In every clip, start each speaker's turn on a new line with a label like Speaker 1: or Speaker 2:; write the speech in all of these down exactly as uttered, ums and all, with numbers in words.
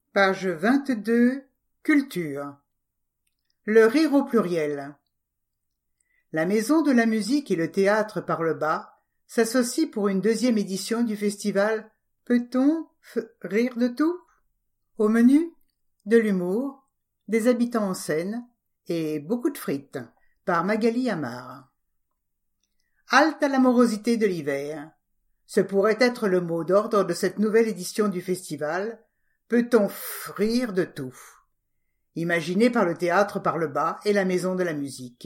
Speaker 1: Page vingt-deux. Culture. Le rire au pluriel. La Maison de la musique et le théâtre par le bas s'associent pour une deuxième édition du festival Peut-on f- rire de tout? Au menu, de l'humour, des habitants en scène et beaucoup de frites, par Magali Amar. Halte à la morosité de l'hiver. Ce pourrait être le mot d'ordre de cette nouvelle édition du festival. Peut-on f- rire de tout? Imaginé par le théâtre par le bas et la Maison de la musique.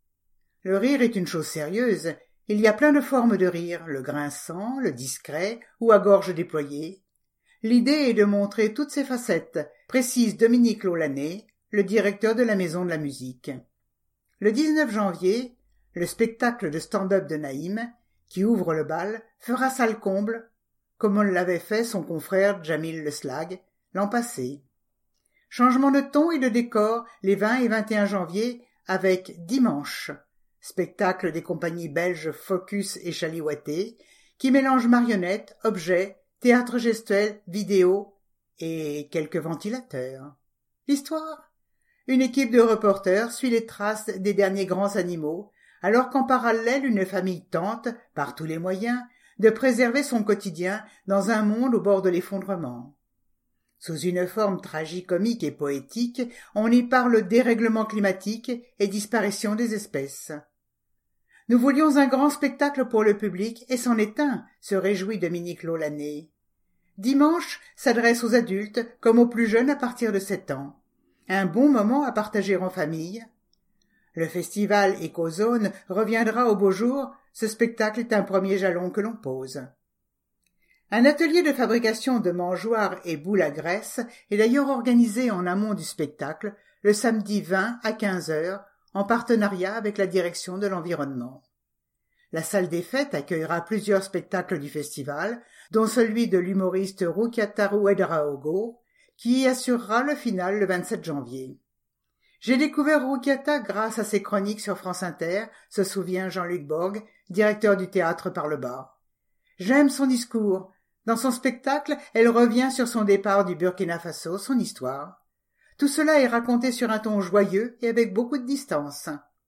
Speaker 1: Le rire est une chose sérieuse. Il y a plein de formes de rire, le grinçant, le discret ou à gorge déployée. L'idée est de montrer toutes ces facettes, précise Dominique Laulané, le directeur de la Maison de la musique. Le dix-neuf janvier, le spectacle de stand-up de Naïm, qui ouvre le bal, fera salle comble, comme on l'avait fait son confrère Jamil Le Slag l'an passé. Changement de ton et de décor les vingt et vingt et un janvier avec Dimanche, spectacle des compagnies belges Focus et Chaliouaté, qui mélange marionnettes, objets, théâtre gestuel, vidéo et quelques ventilateurs. L'histoire? Une équipe de reporters suit les traces des derniers grands animaux, alors qu'en parallèle une famille tente, par tous les moyens, de préserver son quotidien dans un monde au bord de l'effondrement. Sous une forme tragicomique et poétique, on y parle dérèglement climatique et disparition des espèces. Nous voulions un grand spectacle pour le public, et c'en est un, se réjouit Dominique Laulané. Dimanche s'adresse aux adultes comme aux plus jeunes à partir de sept ans. Un bon moment à partager en famille. Le festival Écozone reviendra au beau jour, ce spectacle est un premier jalon que l'on pose. Un atelier de fabrication de mangeoires et boules à graisse est d'ailleurs organisé en amont du spectacle, le samedi vingt à quinze heures, en partenariat avec la direction de l'environnement. La salle des fêtes accueillera plusieurs spectacles du festival, dont celui de l'humoriste Roukiataru Ouedraogo, qui y assurera le final le vingt-sept janvier. J'ai découvert Roukiata grâce à ses chroniques sur France Inter, se souvient Jean-Luc Borg, directeur du théâtre par le bas. J'aime son discours. Dans son spectacle, elle revient sur son départ du Burkina Faso, son histoire. Tout cela est raconté sur un ton joyeux et avec beaucoup de distance.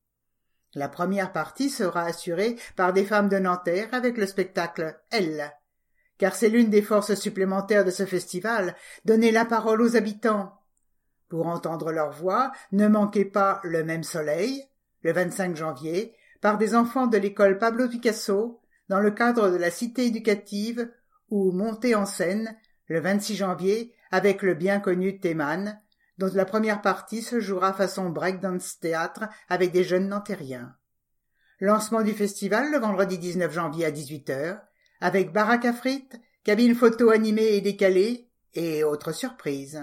Speaker 1: La première partie sera assurée par des femmes de Nanterre avec le spectacle « Elle », car c'est l'une des forces supplémentaires de ce festival, donner la parole aux habitants. Pour entendre leur voix, ne manquez pas Le Même Soleil, le vingt-cinq janvier, par des enfants de l'école Pablo Picasso, dans le cadre de la cité éducative, ou Montée en scène, le vingt-six janvier, avec le bien connu Théman, dont la première partie se jouera façon breakdance théâtre avec des jeunes nantériens. Lancement du festival le vendredi dix-neuf janvier à dix-huit heures, avec baraque à frites, cabine photo animée et décalée, et autres surprises.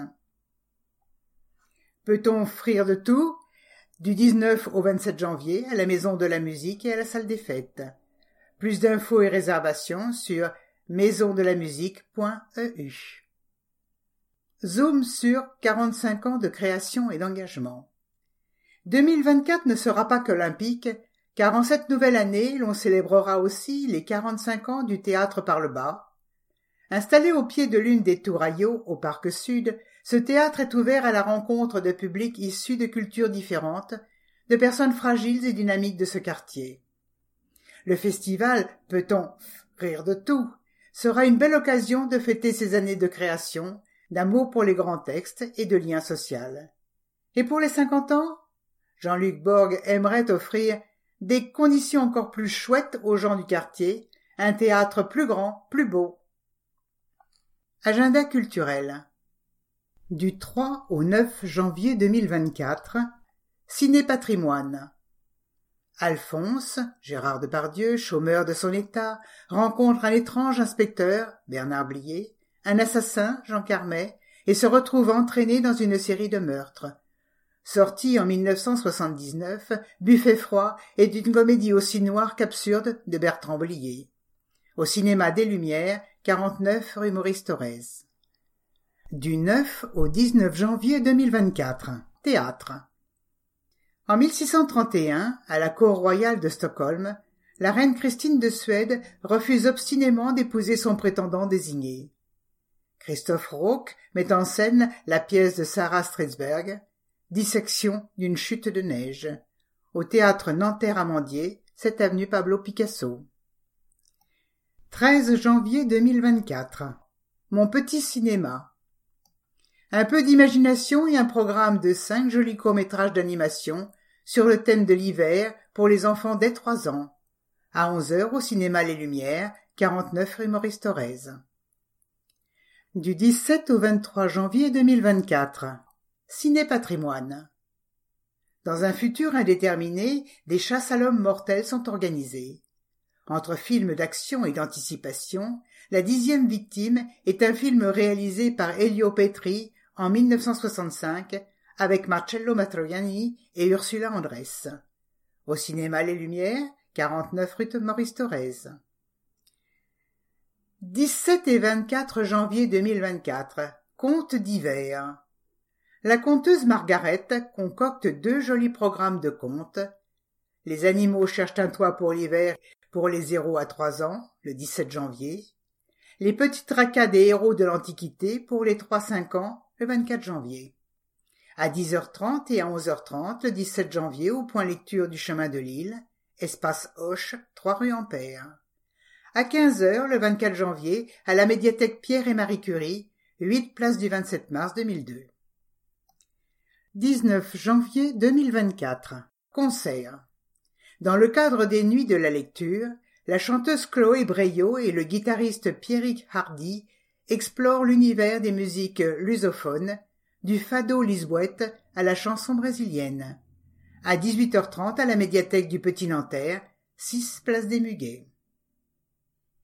Speaker 1: Peut-on rire de tout? Du dix-neuf au vingt-sept janvier, à la Maison de la musique et à la salle des fêtes. Plus d'infos et réservations sur maison de la musique point e u. Zoom sur quarante-cinq ans de création et d'engagement. deux mille vingt-quatre ne sera pas qu'olympique, car en cette nouvelle année, l'on célébrera aussi les quarante-cinq ans du théâtre par le bas. Installé au pied de l'une des tours Ayot, au Parc Sud, ce théâtre est ouvert à la rencontre de publics issus de cultures différentes, de personnes fragiles et dynamiques de ce quartier. Le festival Peut-on rire de tout sera une belle occasion de fêter ces années de création, d'amour pour les grands textes et de lien social. Et pour les cinquante ans, Jean-Luc Borg aimerait offrir des conditions encore plus chouettes aux gens du quartier, un théâtre plus grand, plus beau. Agenda culturel. Du trois au neuf janvier deux mille vingt-quatre, Ciné-Patrimoine. Alphonse, Gérard Depardieu, chômeur de son état, rencontre un étrange inspecteur, Bernard Blier, un assassin, Jean Carmet, et se retrouve entraîné dans une série de meurtres. Sorti en mille neuf cent soixante-dix-neuf, Buffet froid est une comédie aussi noire qu'absurde de Bertrand Blier. Au cinéma des Lumières, quarante-neuf rue Maurice Thorez. Du neuf au dix-neuf janvier deux mille vingt-quatre, théâtre. En mille six cent trente et un, à la cour royale de Stockholm, la reine Christine de Suède refuse obstinément d'épouser son prétendant désigné. Christophe Rauque met en scène la pièce de Sarah Stridsberg, Dissection d'une chute de neige, au théâtre Nanterre-Amandier, sept avenue Pablo Picasso. treize janvier deux mille vingt-quatre. Mon petit cinéma. Un peu d'imagination et un programme de cinq jolis courts-métrages d'animation sur le thème de l'hiver pour les enfants dès trois ans. À onze heures au cinéma Les Lumières, quarante-neuf rue Maurice Thorez. Du dix-sept au vingt-trois janvier deux mille vingt-quatre. Ciné-Patrimoine. Dans un futur indéterminé, des chasses à l'homme mortels sont organisées. Entre films d'action et d'anticipation, La dixième victime est un film réalisé par Elio Petri en mille neuf cent soixante-cinq avec Marcello Mastroianni et Ursula Andress. Au cinéma Les Lumières, quarante-neuf rue Maurice Thorez. dix-sept et vingt-quatre janvier deux mille vingt-quatre. Contes d'hiver. La conteuse Margaret concocte deux jolis programmes de contes. Les animaux cherchent un toit pour l'hiver pour les zéro à trois ans, le dix-sept janvier. Les petits tracas des héros de l'Antiquité pour les trois à cinq ans, le vingt-quatre janvier. À dix heures trente et à onze heures trente, le dix-sept janvier, au point lecture du chemin de l'île, espace Hoche, trois rue Ampère. À quinze heures, le vingt-quatre janvier, à la médiathèque Pierre et Marie Curie, huit place du vingt-sept mars deux mille deux. dix-neuf janvier deux mille vingt-quatre. Concert. Dans le cadre des Nuits de la lecture, la chanteuse Chloé Breillot et le guitariste Pierrick Hardy explorent l'univers des musiques lusophones, du fado lisboète à la chanson brésilienne. À dix-huit heures trente à la médiathèque du Petit Nanterre, six place des Muguets.